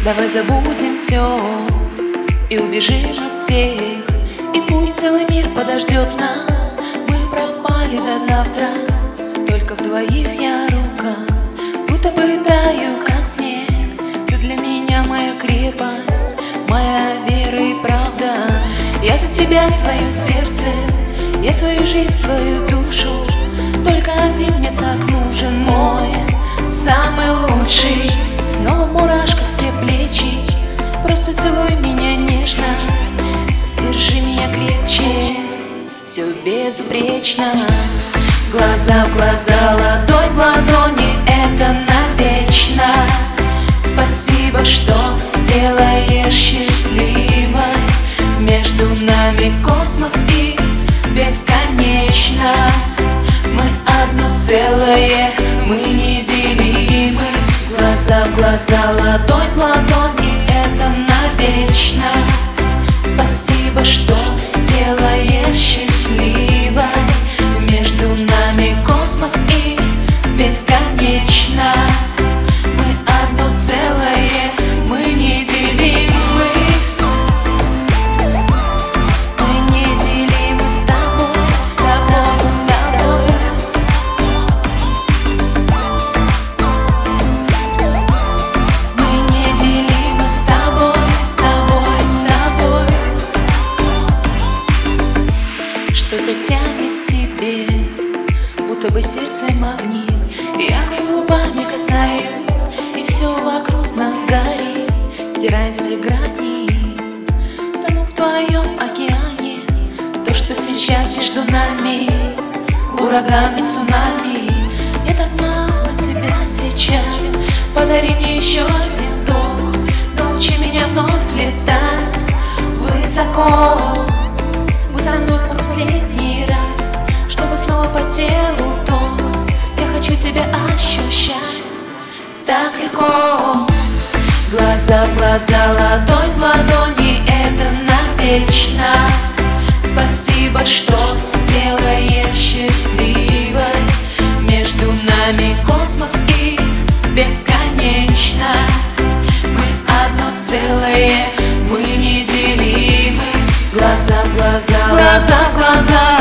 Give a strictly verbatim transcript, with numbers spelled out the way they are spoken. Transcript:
Давай забудем все и убежим от всех, и пусть целый мир подождет нас. Мы пропали до завтра, только в твоих я руках, будто бы таю, как снег. Ты для меня моя крепость, моя вера и правда. Я за тебя свое сердце, я свою жизнь, свою душу. Только один мне так нужен, мой самый лучший. Снова мурашка все плечи, просто целуй меня нежно, держи меня крепче, все безупречно. Глаза в глаза, ладонь в ладони, это навечно. Спасибо, что делаешь счастливой. Между нами космос и бесконечность. Мы одно целое, мы неделимы. Глаза в глаза, ладонь в ладони, это навечно. Спасибо, что делаешь счастливой. Между нами космос и бесконечность. Мы одно целое, мы неделимы. Мы неделимы с тобой, тобой, с тобой. Мы неделимы с тобой, с тобой, с тобой. Что-то тянет тебе, будто бы сердце магнит. Я губами касаюсь, и все вокруг нас горит. Стирая все грани, тону в твоем океане. То, что сейчас между нами, ураган и цунами. Мне так мало тебя сейчас, подари мне еще один вдох. Научи меня вновь летать высоко. Будь со мной в последний раз, чтобы снова по телу ток. Я хочу тебя ощущать так легко. Глаза в глаза, ладонь в ладони, это навечно. Спасибо, что делаешь счастливой. Между нами космос и бесконечность. Мы одно целое, мы неделимы. Глаза в глаза, глаза в глаза.